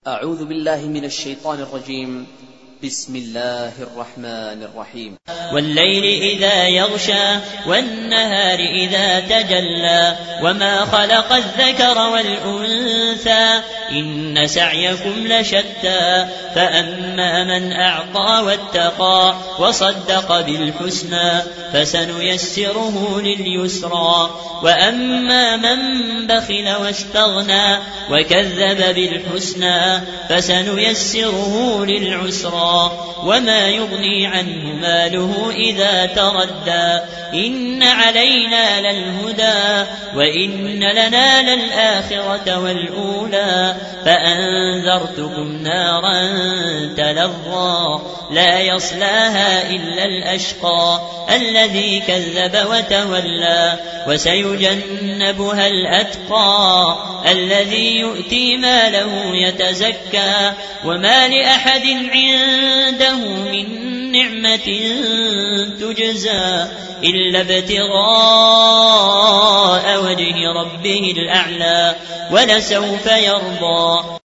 أعوذ بالله من الشيطان الرجيم. بسم الله الرحمن الرحيم. والليل إذا يغشى والنهار إذا تجلى وما خلق الذكر والأنثى إن سعيكم لشتى فأما من أعطى واتقى وصدق بالحسنى فسنيسره لليسرى وأما من بخل واستغنى وكذب بالحسنى فسنيسره للعسرى وما يغني عنه ماله إذا تردى إن علينا للهدى وإن لنا للآخرة والأولى فأنذرتكم نارا تلظى لا يصلاها إلا الأشقى الذي كذب وتولى وسيجنبها الأتقى الذي يؤتي ماله يتزكى وما لأحد عنده من نعمة تجزى إلا ابتغاء وجه ربه الأعلى ولسوف يرضى.